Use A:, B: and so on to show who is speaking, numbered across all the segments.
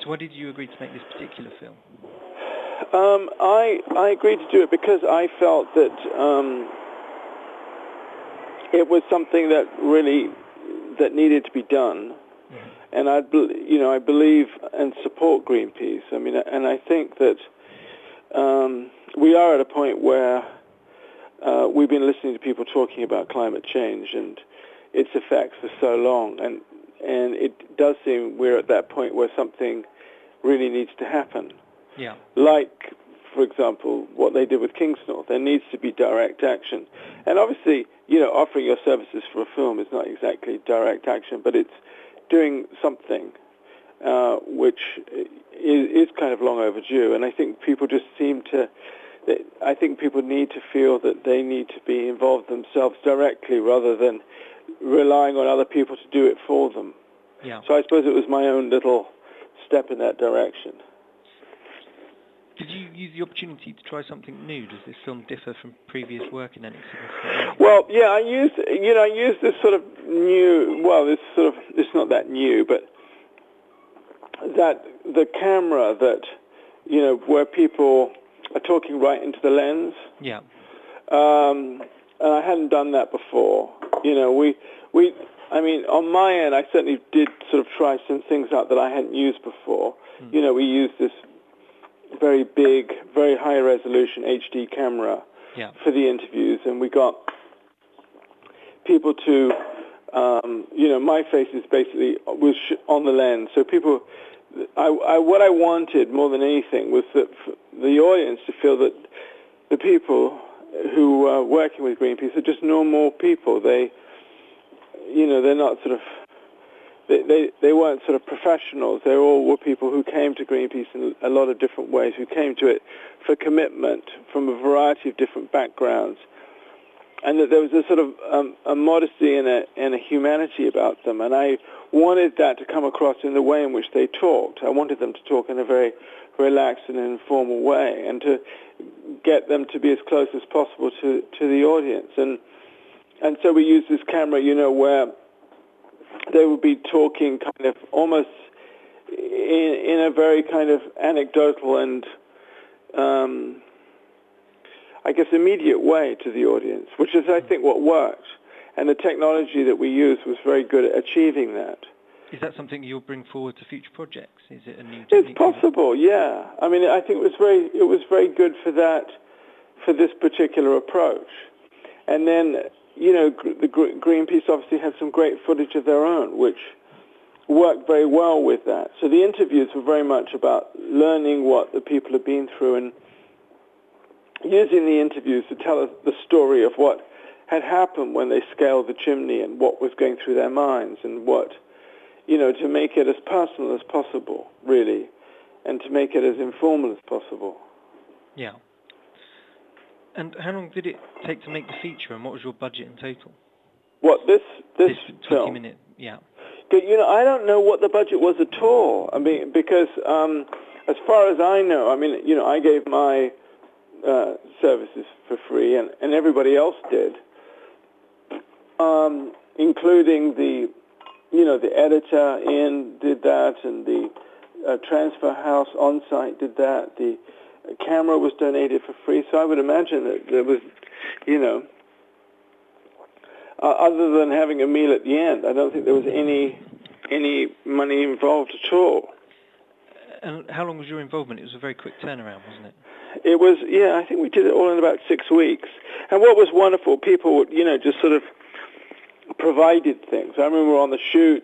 A: So why did you agree to make this particular film?
B: I agreed to do it because I felt that it was something that needed to be done, and I believe and support Greenpeace. I mean, and I think that we are at a point where we've been listening to people talking about climate change and its effects for so long, and it does seem we're at that point where something really needs to happen.
A: Yeah.
B: Like, for example, what they did with Kingsnorth. There needs to be direct action. And obviously, offering your services for a film is not exactly direct action, but it's doing something which is kind of long overdue. And I think people just I think people need to feel that they need to be involved themselves directly rather than relying on other people to do it for them.
A: Yeah.
B: So I suppose it was my own little step in that direction.
A: Did you use the opportunity to try something new? Does this film differ from previous work in any significant way?
B: Well, yeah, I used this sort of new. Well, it's not that new, but that the camera that where people are talking right into the lens.
A: Yeah.
B: And I hadn't done that before. I mean, on my end, I certainly did sort of try some things out that I hadn't used before. We used this very big, very high-resolution HD camera for the interviews, and we got people to, my face is basically was on the lens, so people. What I wanted more than anything was that the audience to feel that the people who are working with Greenpeace are just normal people. They're not sort of. They weren't sort of professionals. They all were people who came to Greenpeace in a lot of different ways, who came to it for commitment from a variety of different backgrounds, and that there was a sort of a modesty and a humanity about them. And I wanted that to come across in the way in which they talked. I wanted them to talk in a very relaxed and informal way, and to get them to be as close as possible to the audience. And so we used this camera, where they would be talking kind of almost in a very kind of anecdotal and, I guess, immediate way to the audience, which is, I think, what worked. And the technology that we used was very good at achieving that.
A: Is that something you'll bring forward to future projects? Is it a new technique?
B: It's possible, yeah. I mean, I think it was very good for this particular approach. And then, the Greenpeace obviously had some great footage of their own, which worked very well with that. So the interviews were very much about learning what the people have been through and using the interviews to tell us the story of what had happened when they scaled the chimney and what was going through their minds, and what, to make it as personal as possible, really, and to make it as informal as possible.
A: Yeah. And how long did it take to make the feature, and what was your budget in total?
B: What, this
A: 20-minute, yeah.
B: I don't know what the budget was at all. I mean, because as far as I know, I gave my services for free, and everybody else did, including the editor did that, and the transfer house on site did that. The camera was donated for free, so I would imagine that there was, other than having a meal at the end, I don't think there was any money involved at all.
A: And how long was your involvement? It was a very quick turnaround, wasn't it?
B: It was, I think we did it all in about 6 weeks. And what was wonderful, people, just sort of provided things. I remember on the shoot,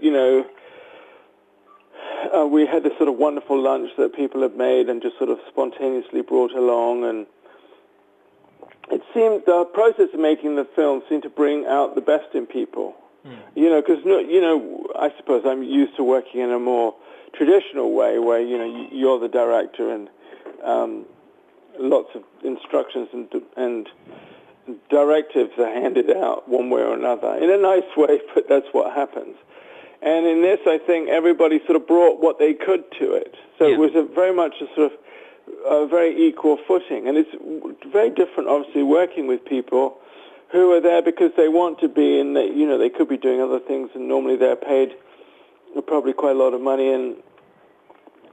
B: we had this sort of wonderful lunch that people had made and just sort of spontaneously brought along, and it seemed the process of making the film seemed to bring out the best in people. Because I suppose I'm used to working in a more traditional way where you're the director and lots of instructions and directives are handed out one way or another in a nice way, but that's what happens. And in this, I think everybody sort of brought what they could to it. So it was very much a sort of a very equal footing. And it's very different, obviously, working with people who are there because they want to be, and they could be doing other things, and normally they're paid probably quite a lot of money, and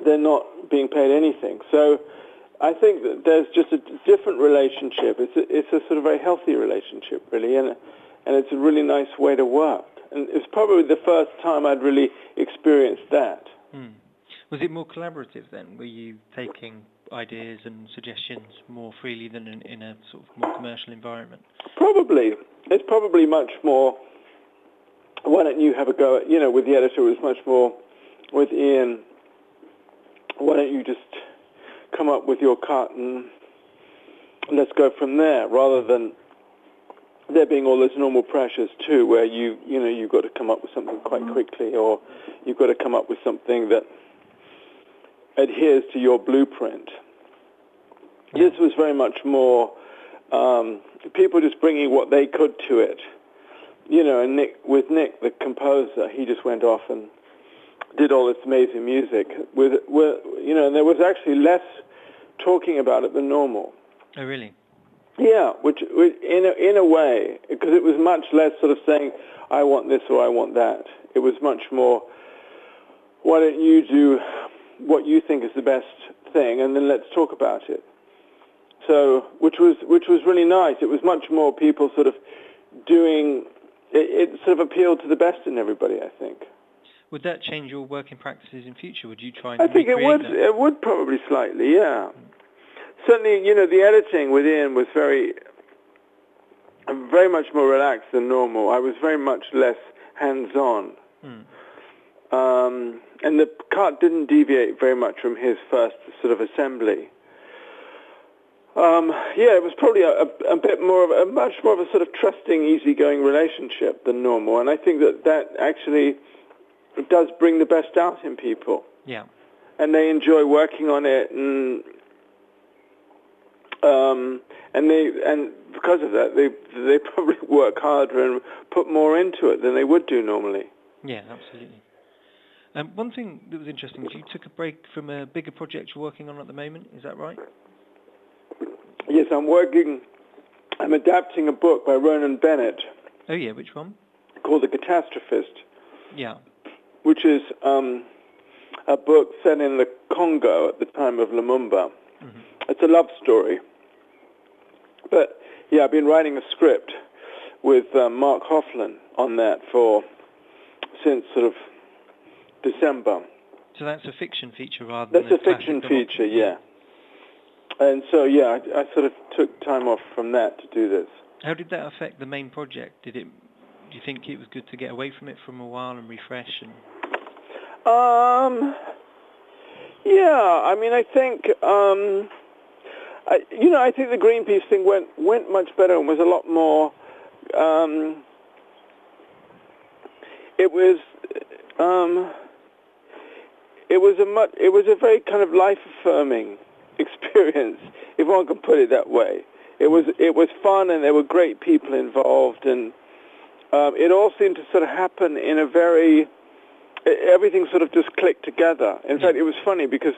B: they're not being paid anything. So I think that there's just a different relationship. It's a sort of very healthy relationship, really, and it's a really nice way to work. And it's probably the first time I'd really experienced that.
A: Was it more collaborative then? Were you taking ideas and suggestions more freely than in a sort of more commercial environment?
B: Probably. It's probably much more, why don't you have a go at, with the editor, it was much more with Ian, why don't you just come up with your cut and let's go from there, rather than there being all those normal pressures too, where you've got to come up with something quite quickly, or you've got to come up with something that adheres to your blueprint. This was very much more people just bringing what they could to it. And Nick, the composer, he just went off and did all this amazing music. And there was actually less talking about it than normal.
A: Oh, really?
B: Yeah, which in a way, because it was much less sort of saying, I want this or I want that. It was much more, why don't you do what you think is the best thing, and then let's talk about it. So, which was really nice. It was much more people sort of doing. It sort of appealed to the best in everybody, I think.
A: Would that change your working practices in future? Would you try and
B: I think it would.
A: that?
B: It would probably slightly, yeah. Certainly, the editing with Ian was very much more relaxed than normal. I was very much less hands-on. And the cut didn't deviate very much from his first sort of assembly. It was probably a bit more of much more of a sort of trusting, easygoing relationship than normal. And I think that actually does bring the best out in people.
A: Yeah.
B: And they enjoy working on it, and because of that, they probably work harder and put more into it than they would do normally.
A: Yeah, absolutely. One thing that was interesting is you took a break from a bigger project you're working on at the moment. Is that right?
B: Yes, I'm adapting a book by Ronan Bennett.
A: Oh, yeah, which one?
B: Called The Catastrophist.
A: Yeah.
B: Which is a book set in the Congo at the time of Lumumba. Mm-hmm. It's a love story. But, I've been writing a script with Mark Hoffman on that since sort of December.
A: So that's a fiction feature rather
B: than
A: a
B: fiction feature, yeah. And so, I sort of took time off from that to do this.
A: How did that affect the main project? Do you think it was good to get away from it for a while and refresh?
B: I mean, I think, I think the Greenpeace thing went much better and was a lot more. It was a very kind of life-affirming experience, if one can put it that way. It was fun, and there were great people involved, and it all seemed to sort of happen in a very. Everything sort of just clicked together. In fact, it was funny because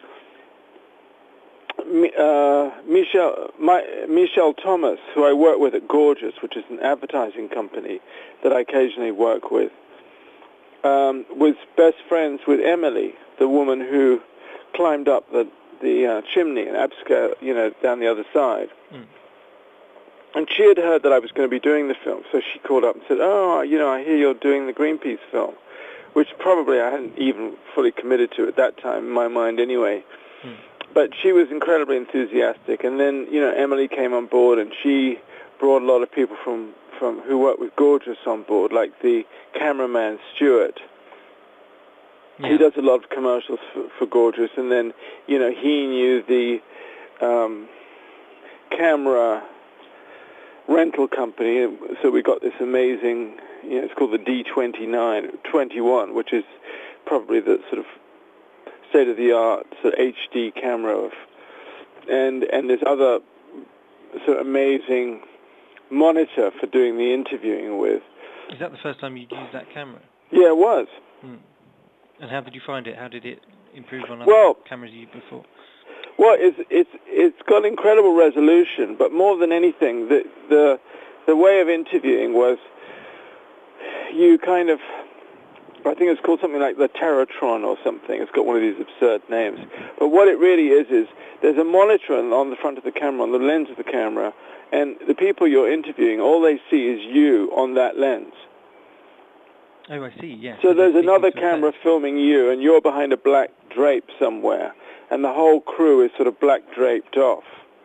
B: Michelle Thomas, who I work with at Gorgeous, which is an advertising company that I occasionally work with, was best friends with Emily, the woman who climbed up the chimney in Abscale, down the other side. And she had heard that I was going to be doing the film, so she called up and said, I hear you're doing the Greenpeace film, which probably I hadn't even fully committed to at that time, in my mind anyway. But she was incredibly enthusiastic, and then, Emily came on board, and she brought a lot of people from who worked with Gorgeous on board, like the cameraman Stuart. Yeah. He does a lot of commercials for Gorgeous, and then, he knew the camera rental company, so we got this amazing, it's called the D21, which is probably the sort of state-of-the-art sort of HD camera, and this other sort of amazing monitor for doing the interviewing with.
A: Is that the first time you'd used that camera?
B: Yeah, it was.
A: And how did you find it? How did it improve on other cameras you used before?
B: Well, it's got incredible resolution, but more than anything, the way of interviewing was you kind of I think it's called something like the Terratron or something. It's got one of these absurd names. But what it really is there's a monitor on the front of the camera, on the lens of the camera, and the people you're interviewing, all they see is you on that lens.
A: Oh, I see, yeah.
B: So there's another camera filming you, and you're behind a black drape somewhere, and the whole crew is sort of black draped off.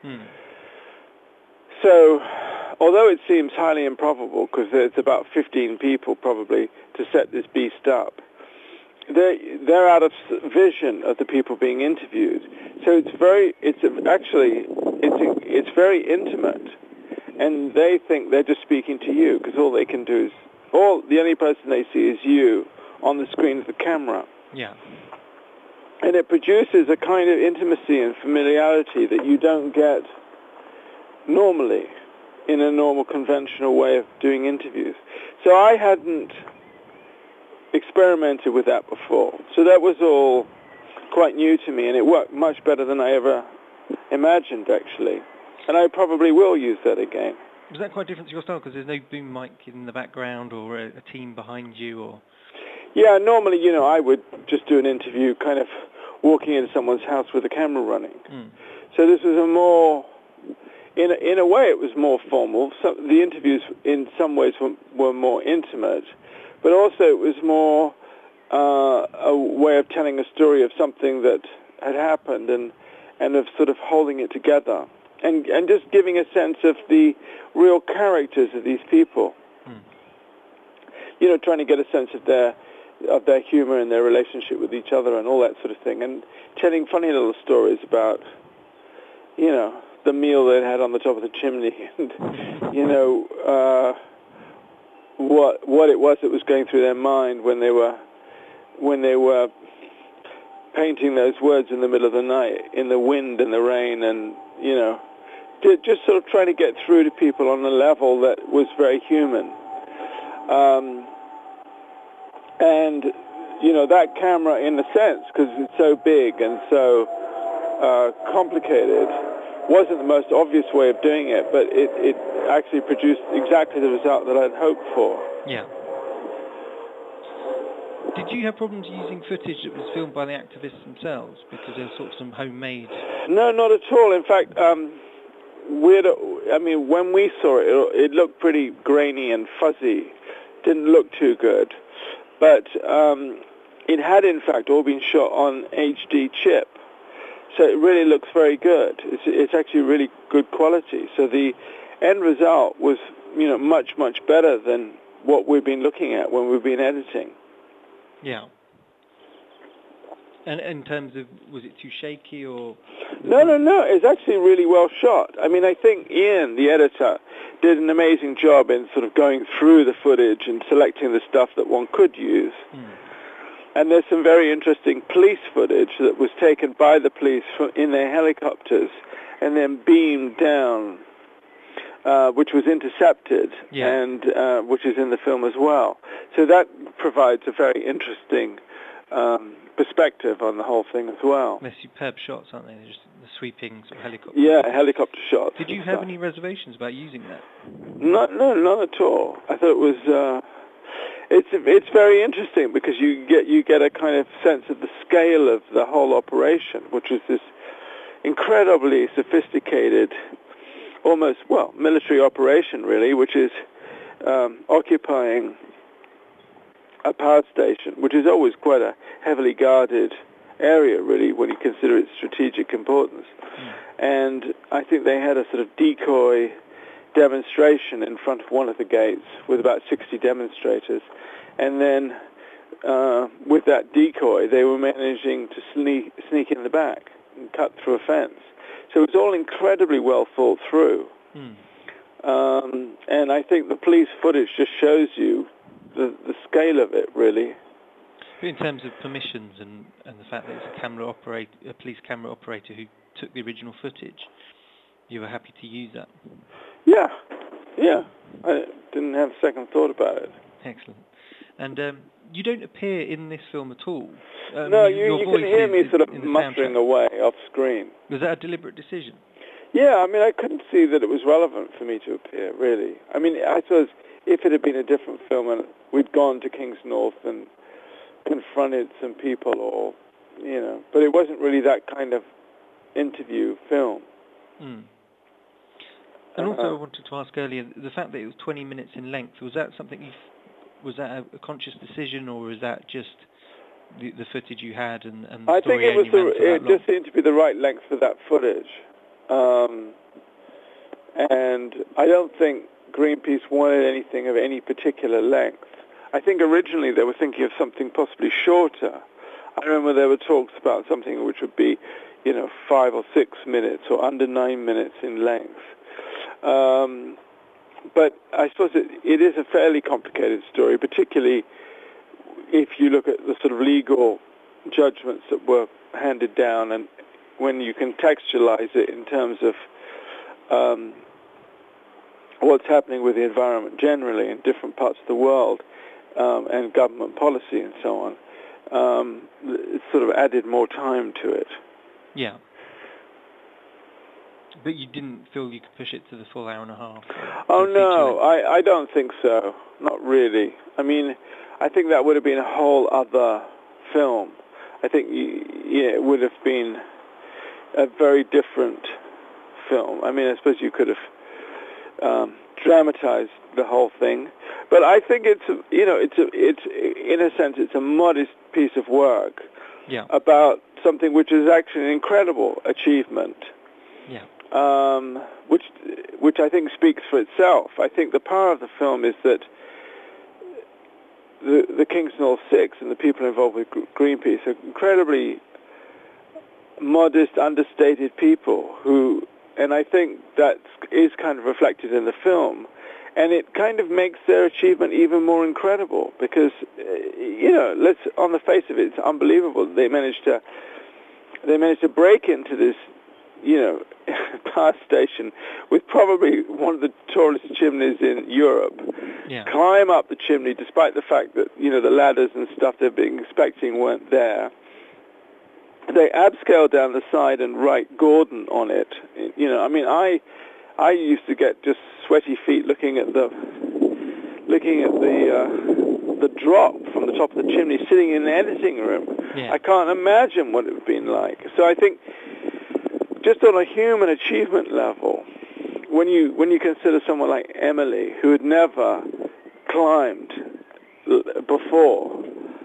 B: So, although it seems highly improbable, because it's about 15 people probably to set this beast up, they're out of vision of the people being interviewed. So it's very intimate, and they think they're just speaking to you, because all they can do is, the only person they see is you on the screen of the camera.
A: Yeah.
B: And it produces a kind of intimacy and familiarity that you don't get normally in a normal conventional way of doing interviews. So I hadn't experimented with that before. So that was all quite new to me, and it worked much better than I ever imagined, actually. And I probably will use that again.
A: Was that quite different to your style, because there's no boom mic in the background or a team behind you? Or
B: Yeah, normally, I would just do an interview kind of walking into someone's house with the camera running. So this was a more, in a way it was more formal. So the interviews in some ways were more intimate, but also it was more a way of telling a story of something that had happened and of sort of holding it together. And just giving a sense of the real characters of these people. Trying to get a sense of their humor and their relationship with each other and all that sort of thing. And telling funny little stories about, the meal they had on the top of the chimney and, what it was that was going through their mind when they were painting those words in the middle of the night in the wind and the rain and, just sort of trying to get through to people on a level that was very human. And, that camera, in a sense, because it's so big and so complicated, wasn't the most obvious way of doing it, but it actually produced exactly the result that I'd hoped for.
A: Yeah. Did you have problems using footage that was filmed by the activists themselves, because there's sort of some homemade...
B: No, not at all. In fact, when we saw it, it looked pretty grainy and fuzzy. Didn't look too good. But it had, in fact, all been shot on HD chip. So it really looks very good. It's actually really good quality. So the end result was, much, much better than what we've been looking at when we've been editing.
A: Yeah. And in terms of, was it too shaky or...
B: No. It's actually really well shot. I mean, I think Ian, the editor, did an amazing job in sort of going through the footage and selecting the stuff that one could use. And there's some very interesting police footage that was taken by the police in their helicopters and then beamed down, which was intercepted, and which is in the film as well. So that provides a very interesting perspective on the whole thing as well.
A: They're superb shots, aren't they? They're just the sweeping sort of helicopter.
B: Yeah, helicopter shots.
A: Did you have any reservations about using that?
B: No, not at all. I thought it was. It's very interesting because you get a kind of sense of the scale of the whole operation, which was this incredibly sophisticated, almost military operation really, which is occupying a power station, which is always quite a heavily guarded area, really, when you consider its strategic importance. And I think they had a sort of decoy demonstration in front of one of the gates with about 60 demonstrators. And then with that decoy, they were managing to sneak in the back and cut through a fence. So it was all incredibly well thought through. And I think the police footage just shows you the scale of it, really.
A: But in terms of permissions and the fact that it's a police camera operator who took the original footage, you were happy to use that? Yeah. I didn't have a second thought about it. Excellent. And you don't appear in this film at all.
B: No, you can hear me sort of muttering away off screen.
A: Was that a deliberate decision?
B: Yeah, I mean, I couldn't see that it was relevant for me to appear, really. I mean, I suppose if it had been a different film and we'd gone to King's North and confronted some people, or but it wasn't really that kind of interview film.
A: Mm. And also, I wanted to ask earlier, the fact that it was 20 minutes in length, was that something was that a conscious decision, or was that just the footage you had and the
B: I
A: story
B: think it just seemed to be the right length for that footage. And I don't think Greenpeace wanted anything of any particular length. I think originally they were thinking of something possibly shorter. I remember there were talks about something which would be, 5 or 6 minutes or under 9 minutes in length. But I suppose it is a fairly complicated story, particularly if you look at the sort of legal judgments that were handed down, and when you contextualize it in terms of what's happening with the environment generally in different parts of the world, and government policy and so on, it sort of added more time to it.
A: Yeah. But you didn't feel you could push it to the full hour and a half?
B: Oh, no, I don't think so. Not really. I mean, I think that would have been a whole other film. I think it would have been a very different film. I mean, I suppose you could have dramatized the whole thing. But I think it's in a sense, it's a modest piece of work about something which is actually an incredible achievement.
A: Yeah.
B: Which I think speaks for itself. I think the power of the film is that the Kingston 6 and the people involved with Greenpeace are incredibly modest, understated people who, and I think that is kind of reflected in the film, and it kind of makes their achievement even more incredible because, on the face of it, it's unbelievable that they managed to break into this, power station with probably one of the tallest chimneys in Europe, climb up the chimney despite the fact that, the ladders and stuff they've been expecting weren't there. They abscale down the side and write Gordon on it. I used to get just sweaty feet looking at the drop from the top of the chimney sitting in the editing room.
A: Yeah.
B: I can't imagine what it would have been like. So I think just on a human achievement level, when you consider someone like Emily, who had never climbed before,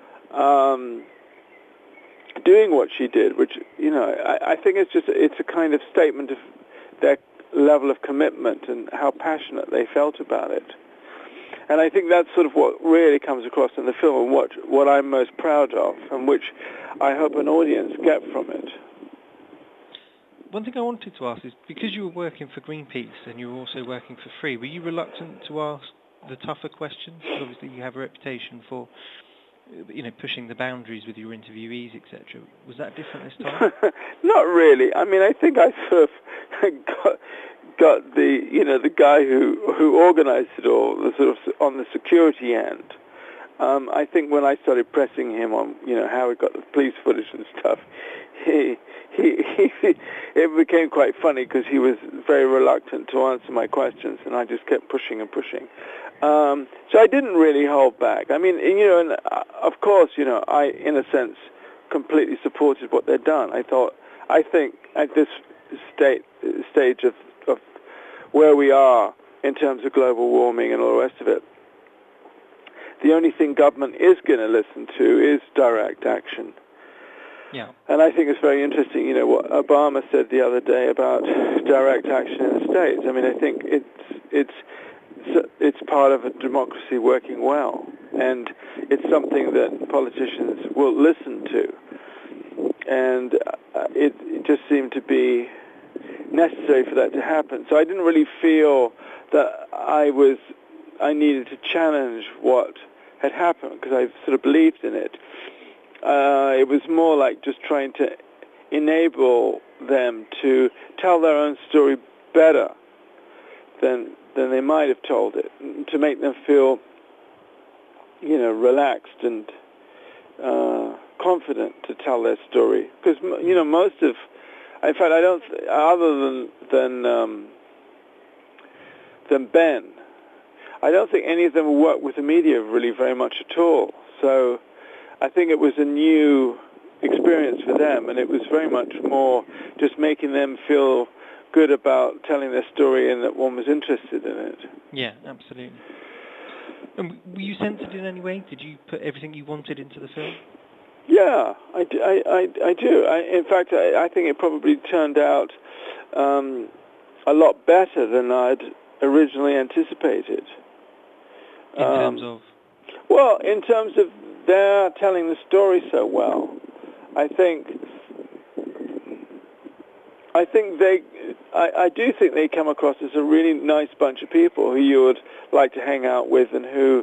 B: doing what she did, which, I think it's a kind of statement of their level of commitment and how passionate they felt about it. And I think that's sort of what really comes across in the film and what I'm most proud of, and which I hope an audience get from it.
A: One thing I wanted to ask is, because you were working for Greenpeace and you were also working for free, were you reluctant to ask the tougher questions? Because obviously you have a reputation for, pushing the boundaries with your interviewees, etc. Was that different this time?
B: Not really. I mean, I think I sort of got the guy who organized it all, the sort of on the security end. I think when I started pressing him on, how he got the police footage and stuff, it became quite funny because he was very reluctant to answer my questions, and I just kept pushing and pushing. So I didn't really hold back. I mean, and of course, I, in a sense, completely supported what they'd done. I think at this stage of where we are in terms of global warming and all the rest of it, the only thing government is going to listen to is direct action.
A: Yeah.
B: And I think it's very interesting, what Obama said the other day about direct action in the States. I mean, I think it's part of a democracy working well, and it's something that politicians will listen to. And it just seemed to be necessary for that to happen. So I didn't really feel that I needed to challenge what had happened, because I sort of believed in it. It was more like just trying to enable them to tell their own story better than they might have told it, to make them feel, relaxed and confident to tell their story. Because, most of, in fact, I don't, other than Ben, I don't think any of them will work with the media really very much at all. So I think it was a new experience for them, and it was very much more just making them feel good about telling their story and that one was interested in it.
A: Yeah, absolutely. And were you censored in any way? Did you put everything you wanted into the film?
B: Yeah, I do. In fact, I think it probably turned out a lot better than I'd originally anticipated.
A: In terms of?
B: Well, in terms of their telling the story so well, I do think they come across as a really nice bunch of people who you would like to hang out with, and who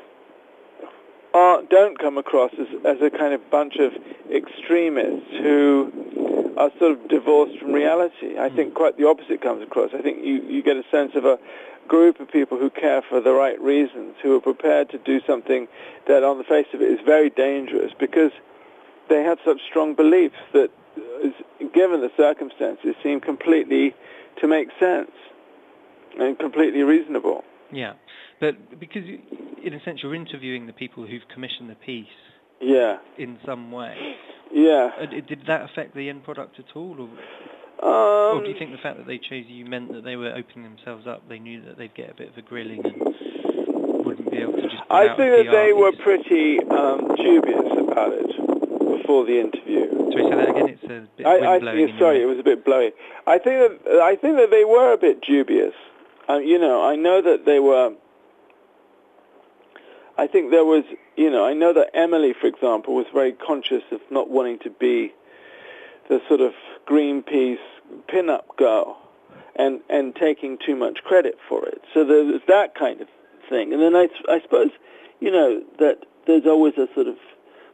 B: don't come across as a kind of bunch of extremists who are sort of divorced from reality. I think quite the opposite comes across. I think you get a sense of a group of people who care for the right reasons, who are prepared to do something that on the face of it is very dangerous, because they have such strong beliefs that, given the circumstances, seem completely to make sense and completely reasonable.
A: Yeah, but because in a sense you're interviewing the people who've commissioned the piece.
B: Yeah.
A: In some way.
B: Yeah.
A: Did that affect the end product at all, or do you think the fact that they chose you meant that they were opening themselves up? They knew that they'd get a bit of a grilling and wouldn't be able to just.
B: I think that they were pretty dubious about it before the interview.
A: Sorry, say that again. It's a bit wind blowing.
B: Sorry, it was a bit blowy. I think that they were a bit dubious. I know that they were. I think there was, I know that Emily, for example, was very conscious of not wanting to be the sort of Greenpeace pin-up girl and taking too much credit for it. So there was that kind of thing. And then I suppose, that there's always a sort of,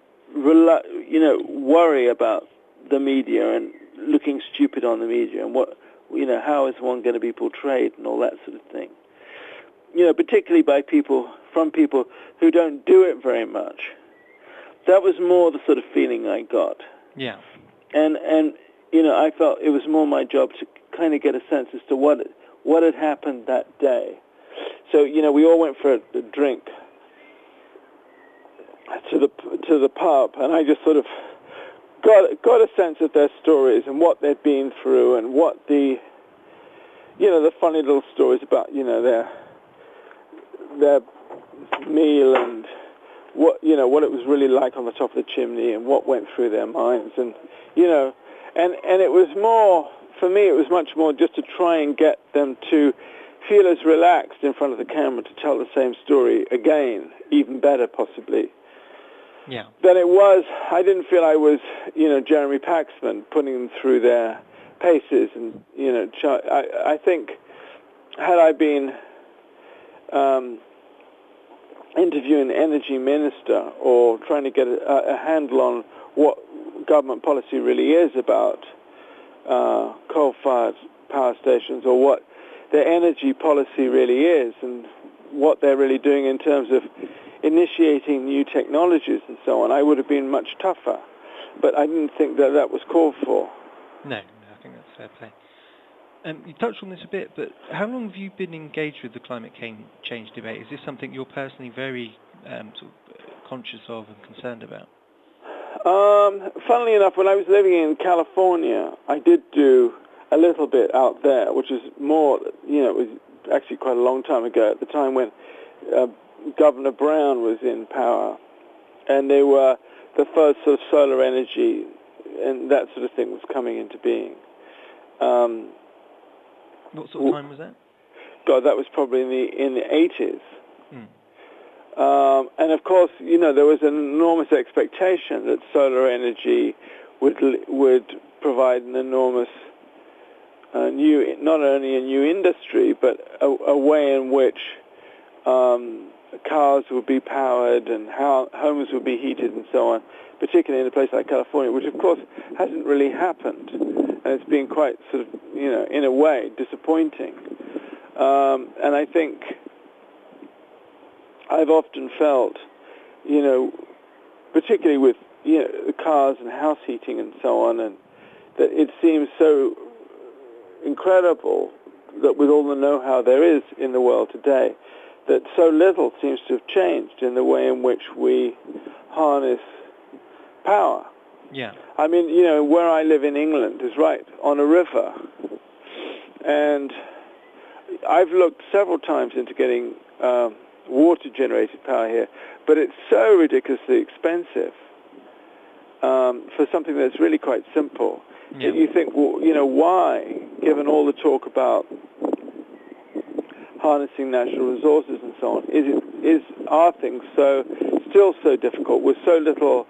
B: worry about the media and looking stupid on the media and how is one going to be portrayed and all that sort of thing. Particularly from people who don't do it very much. That was more the sort of feeling I got.
A: Yeah.
B: And I felt it was more my job to kind of get a sense as to what had happened that day. So, we all went for a drink to the pub, and I just sort of got a sense of their stories and what they'd been through, and what the funny little stories about, their meal, and what it was really like on the top of the chimney, and what went through their minds, and and it was more, for me, it was much more just to try and get them to feel as relaxed in front of the camera to tell the same story again, even better possibly.
A: Yeah.
B: Than it was. I didn't feel I was, Jeremy Paxman putting them through their paces, and I think had I been interviewing an energy minister or trying to get a handle on what government policy really is about coal-fired power stations, or what their energy policy really is, and what they're really doing in terms of initiating new technologies and so on, I would have been much tougher. But I didn't think that was called for.
A: No, I think that's fair play. You touched on this a bit, but how long have you been engaged with the climate change debate? Is this something you're personally very conscious of and concerned about?
B: Funnily enough, when I was living in California, I did do a little bit out there, which is more, it was actually quite a long time ago, at the time when Governor Brown was in power, and they were the first sort of solar energy and that sort of thing was coming into being.
A: What sort of time was that?
B: God, that was probably in the 80s. And of course, there was an enormous expectation that solar energy would provide an enormous not only a new industry, but a way in which cars would be powered and how homes would be heated and so on, particularly in a place like California, which of course hasn't really happened. And it's been quite sort of, in a way, disappointing. And I think I've often felt, particularly with, the cars and house heating and so on, and that it seems so incredible that with all the know-how there is in the world today, that so little seems to have changed in the way in which we harness power.
A: Yeah.
B: I mean, where I live in England is right on a river. And I've looked several times into getting water-generated power here, but it's so ridiculously expensive for something that's really quite simple.
A: Yeah.
B: That you think, well, why, given all the talk about harnessing natural resources and so on, are things still so difficult with so little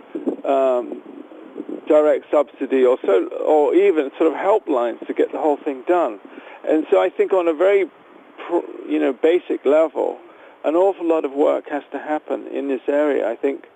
B: direct subsidy or even sort of helplines to get the whole thing done? And so I think on a very basic level, an awful lot of work has to happen in this area. I think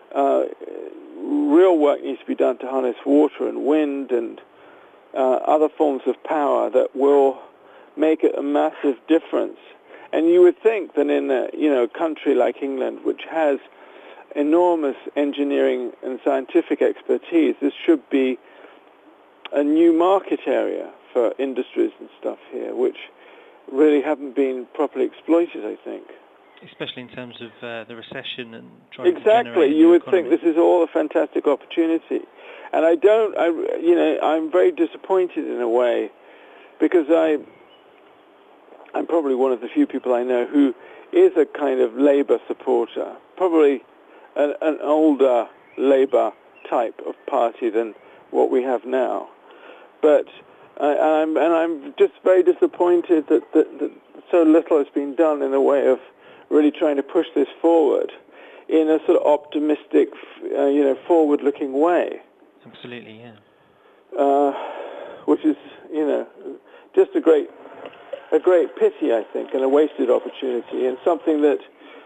B: real work needs to be done to harness water and wind and other forms of power that will make it a massive difference. And you would think that in a country like England, which has enormous engineering and scientific expertise, this should be a new market area for industries and stuff here, which really haven't been properly exploited, I think.
A: Especially in terms of the recession and trying to
B: generate
A: Exactly.
B: You would
A: economy.
B: think this is all a fantastic opportunity. And I'm very disappointed in a way, because I'm probably one of the few people I know who is a kind of Labour supporter, probably an older Labour type of party than what we have now. But I'm just very disappointed that so little has been done in the way of really trying to push this forward in a sort of optimistic, forward-looking way.
A: Absolutely, yeah.
B: Which is, just a great pity, I think, and a wasted opportunity, and something that,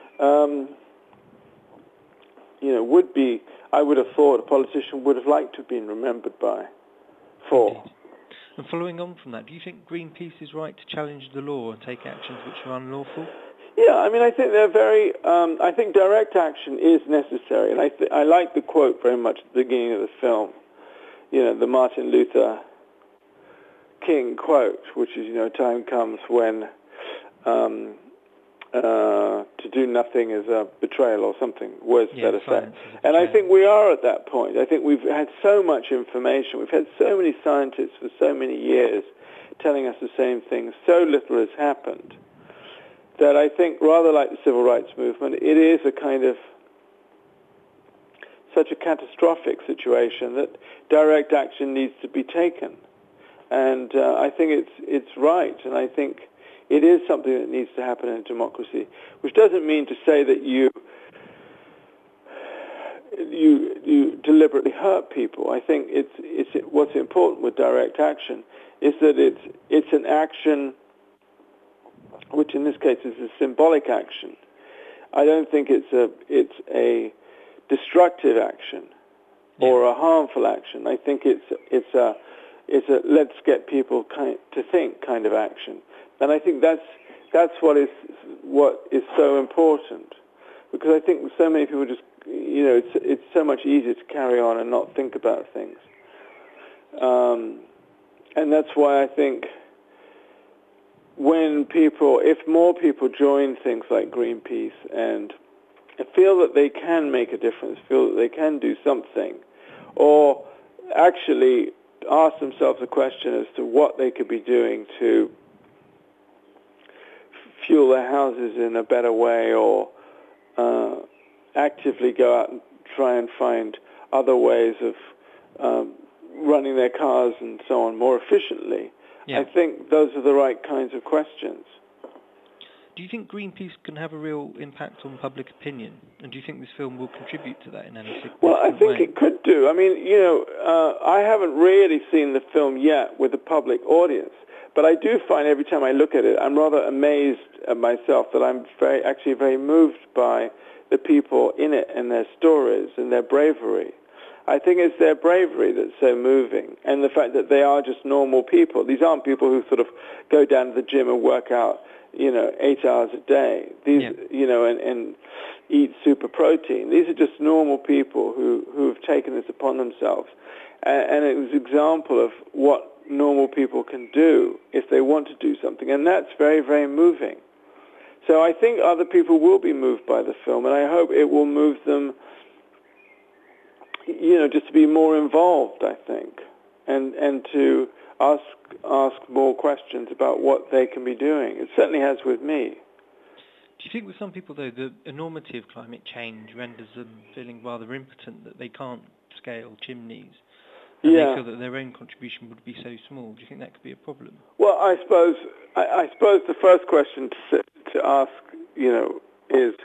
B: would be, I would have thought, a politician would have liked to have been remembered for.
A: Indeed. And following on from that, do you think Greenpeace is right to challenge the law and take actions which are unlawful?
B: Yeah, I mean, I think they're very. I think direct action is necessary, and I like the quote very much at the beginning of the film. The Martin Luther King quote, which is, time comes when to do nothing is a betrayal or something, words to that effect. And I think we are at that point. I think we've had so much information. We've had so many scientists for so many years telling us the same thing. So little has happened that I think, rather like the civil rights movement, it is a kind of such a catastrophic situation that direct action needs to be taken. And I think it's right, and I think it is something that needs to happen in a democracy, which doesn't mean to say that you deliberately hurt people. I think it's what's important with direct action is that it's an action which in this case is a symbolic action. I don't think it's a destructive action or a harmful action. I think it's a let's get people to think kind of action. And I think that's what is so important, because I think so many people just, it's so much easier to carry on and not think about things. And that's why I think if more people join things like Greenpeace and feel that they can make a difference, feel that they can do something, or actually ask themselves a question as to what they could be doing to fuel their houses in a better way, or actively go out and try and find other ways of running their cars and so on more efficiently. Yeah. I think those are the right kinds of questions.
A: Do you think Greenpeace can have a real impact on public opinion? And do you think this film will contribute to that in any significant way?
B: Well, I think it could do. I mean, I haven't really seen the film yet with the public audience, but I do find every time I look at it, I'm rather amazed at myself that I'm very moved by the people in it and their stories and their bravery. I think it's their bravery that's so moving, and the fact that they are just normal people. These aren't people who sort of go down to the gym and work out, 8 hours a day. These, and eat super protein. These are just normal people who have taken this upon themselves, and it was an example of what normal people can do if they want to do something, and that's very, very moving. So I think other people will be moved by the film, and I hope it will move them, just to be more involved, I think, and to ask more questions about what they can be doing. It certainly has with me.
A: Do you think with some people, though, the enormity of climate change renders them feeling rather impotent, that they can't scale chimneys, and they feel that their own contribution would be so small? Do you think that could be a problem?
B: Well, I suppose the first question to ask, is,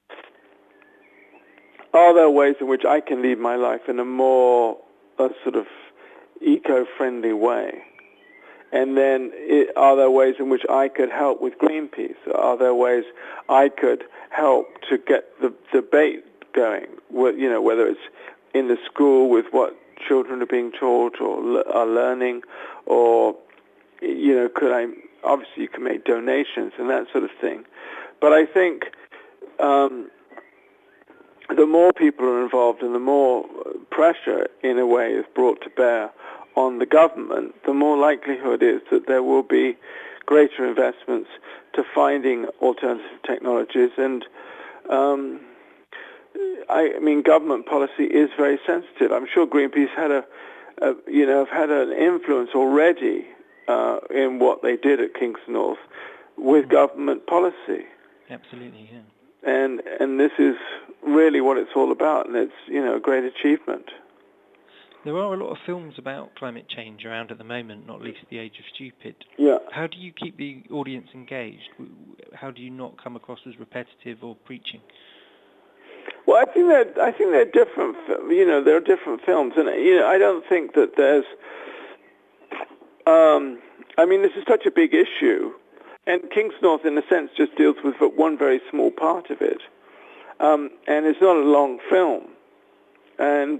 B: are there ways in which I can lead my life in a more sort of eco-friendly way? And then, are there ways in which I could help with Greenpeace? Are there ways I could help to get the debate going? Whether it's in the school with what children are being taught or are learning, or could I? Obviously, you can make donations and that sort of thing. But I think the more people are involved and the more pressure, in a way, is brought to bear on the government, the more likelihood is that there will be greater investments to finding alternative technologies. And government policy is very sensitive. I'm sure Greenpeace have had an influence already in what they did at King's North with government policy.
A: Absolutely, yeah.
B: And this is really what it's all about, and it's a great achievement.
A: There are a lot of films about climate change around at the moment, not least The Age of Stupid.
B: Yeah.
A: How do you keep the audience engaged? How do you not come across as repetitive or preaching?
B: Well, I think they're different. There are different films, and I don't think that there's. This is such a big issue, and King's North, in a sense, just deals with one very small part of it, and it's not a long film, and.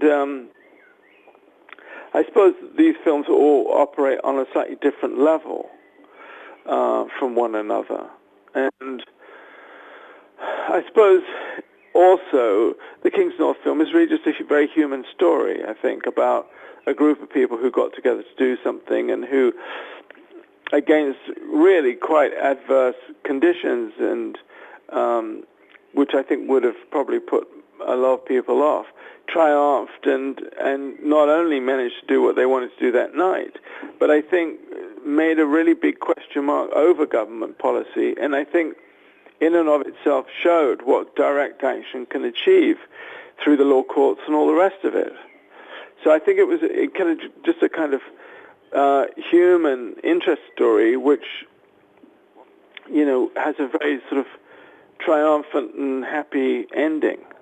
B: I suppose these films all operate on a slightly different level from one another. And I suppose also the King's North film is really just a very human story, I think, about a group of people who got together to do something and who, against really quite adverse conditions, and which I think would have probably put a lot of people off, triumphed and not only managed to do what they wanted to do that night, but I think made a really big question mark over government policy, and I think in and of itself showed what direct action can achieve through the law courts and all the rest of it. So I think it was just a kind of human interest story, which has a very sort of triumphant and happy ending.